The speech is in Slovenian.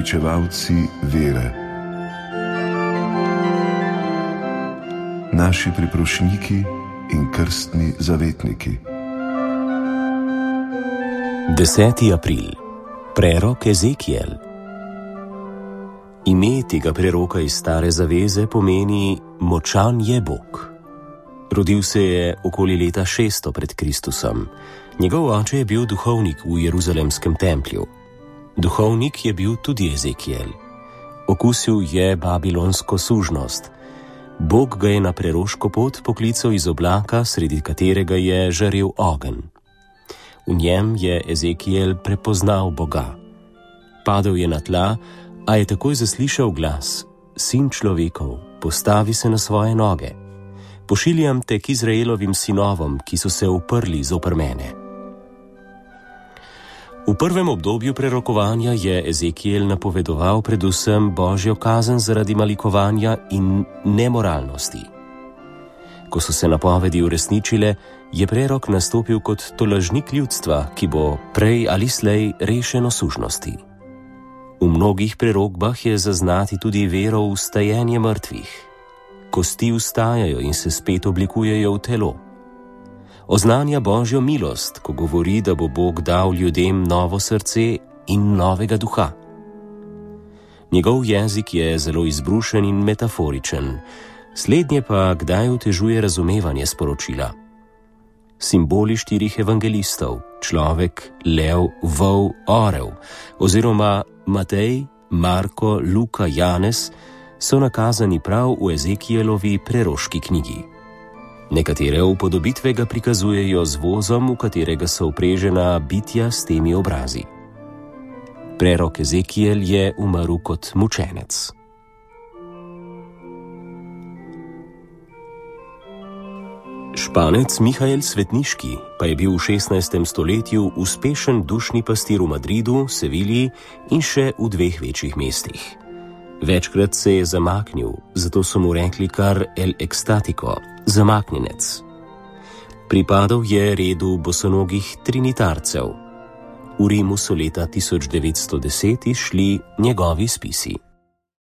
uresničevalci vere, naši priprošniki in krstni zavetniki. 10. april. Prerok Ezekiel. Ime tega preroka iz Stare zaveze pomeni Močan je Bog. Rodil se je okoli leta 600 pred Kristusom. Njegov oče je bil duhovnik v Jeruzalemskem templju. Duhovnik je bil tudi Ezekiel. Okusil je babilonsko sužnost. Bog ga je na preroško pot poklical iz oblaka, sredi katerega je žarel ogenj. V njem je Ezekiel prepoznal Boga. Padel je na tla, a je takoj zaslišal glas: Sin človekov, postavi se na svoje noge. Pošiljam te k Izraelovim sinovom, ki so se uprli zoper mene. V prvem obdobju prerokovanja je Ezekiel napovedoval predvsem božjo kazen zaradi malikovanja in nemoralnosti. Ko so se napovedi uresničile, je prerok nastopil kot tolažnik ljudstva, ki bo prej ali slej rešeno sužnosti. V mnogih prerokbah je zaznati tudi vero v vstajenje mrtvih. Kosti vstajajo in se spet oblikujejo v telo. Oznanja božjo milost, ko govori, da bo Bog dal ljudem novo srce in novega duha. Njegov jezik je zelo izbrušen in metaforičen, slednje pa kdaj otežuje razumevanje sporočila. Simboli 4 evangelistov, človek, lev, vol, orel, oziroma Matej, Marko, Luka, Janez, so nakazani prav v Ezekielovi preroški knjigi. Nekatere upodobitve ga prikazujejo z vozom, v katerega so vprežena bitja s temi obrazi. Prerok Ezekiel je umrl kot mučenec. Španec Mihael Svetniški pa je bil v 16. stoletju uspešen dušni pastir v Madridu, Sevilji in še v 2 večjih mestih. Večkrat se je zamaknil, zato so mu rekli kar El Ekstatiko, zamaknjenec. Pripadal je redu bosonogih trinitarcev. V Rimu so leta 1910 izšli njegovi spisi.